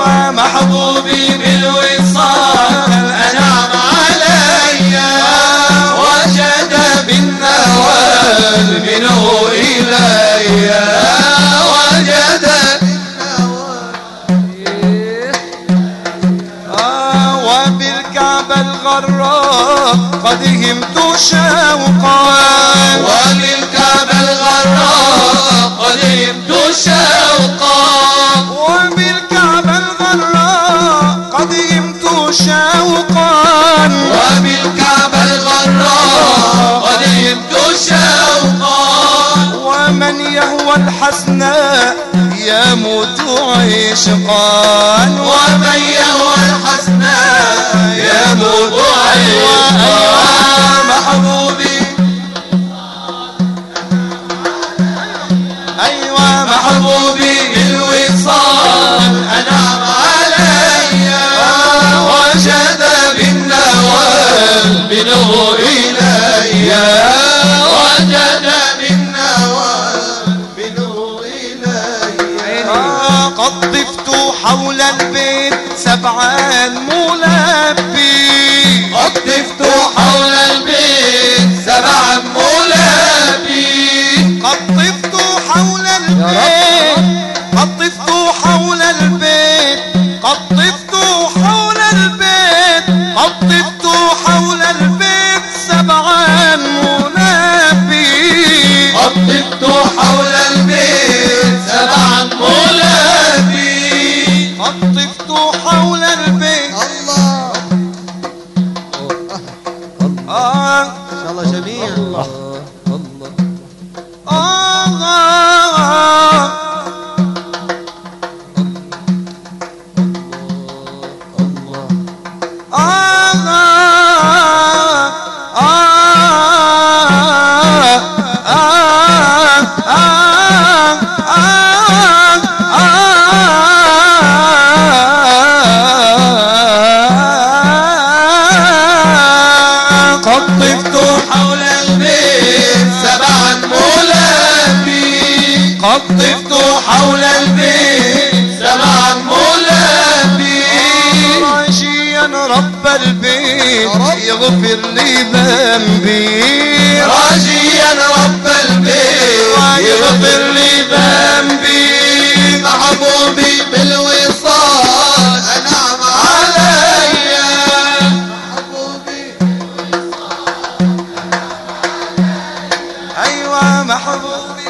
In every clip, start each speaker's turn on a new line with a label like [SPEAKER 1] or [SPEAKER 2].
[SPEAKER 1] محبوبي بالوصال أنعم علي وجد بالنوال منه إلي وجد وبالكعبة الغراء قد همت شوقا وبالكعبة الغراء قد همت شوقا وبالكعبة الغراء قد همت شوقا وبالكعبة الغراء قد همت شوقا ومن يهوى الحسناء يموت عشقا ومن يهوى الحسناء يموت عشقا محبوبي أيوة محبوبي بالوصال أنعم علي وجد بالنوال منه إلي وجد بالنوال منه إلي قد طفت حول البيت سبعا ملبي قد طفت حول البيت سبعا ملبي قد طفت حول البيت قد طفت حول البيت قد طفت حول البيت قد طفت حول البيت سبعا ملبي قد طفت حول البيت سبعا ملبي قد طفت حول البيت الله الله ان شاء الله جميعا الله طفت حول البيت سبعا ملبي راجيا رب البيت يغفر لي ذنبي راجيا رب البيت يغفر لي ذنبي محبوبي بالوصال أنعم علي محبوبي أيوة محبوبي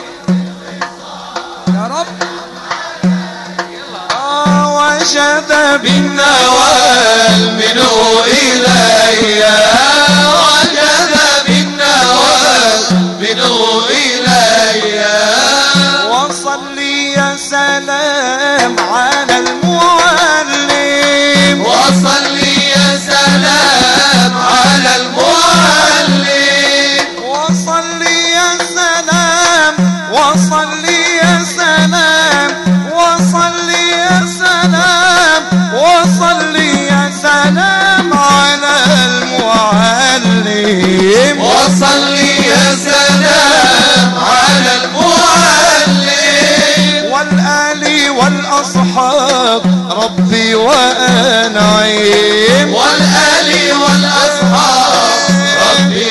[SPEAKER 1] وجد بالنوال منه إلي وجد بالنوال منه إلي وصلي يا سلام على المعلم وصلي يا سلام على المعلم وصلي يا سلام وصلي يا سلام وصلي يا سلام وصلي يا سلام على المعلم وصلي يا سلام على المعلم والآل والأصحاب ربي وأنعم والآل والأصحاب ربي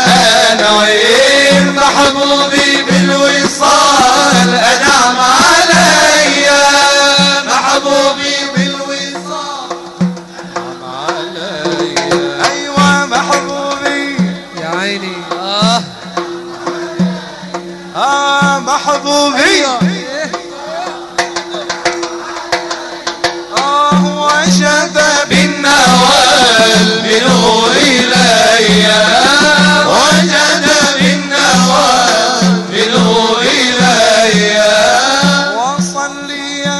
[SPEAKER 1] وأنعم محبوبي بالوصال أنعم علي محبوبي بالوصال أنعم علي أيوة محبوبي يا عيني محبوبي وجد بالنوال منه إلي وجد بالنوال منه إلي وصلي يا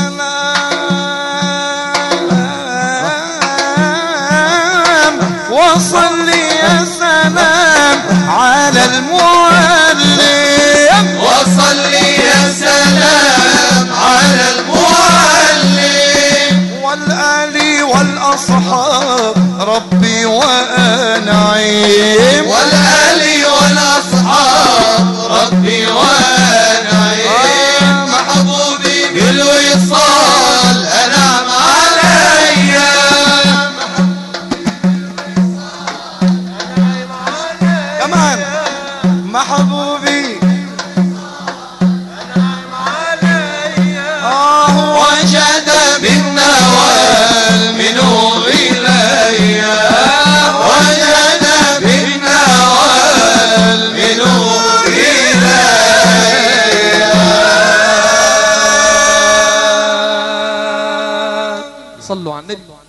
[SPEAKER 1] سلام وصلي يا سلام على المعلم وصلي يا سلام على المعلم والآل والأصحاب ربي وأنعم والآل والأصحاب ربي وأنعم محبوبي بالوصال أنعم وجد بالنوال منه إليا وجد بالنوال منه إليا.
[SPEAKER 2] صلوا على النبي.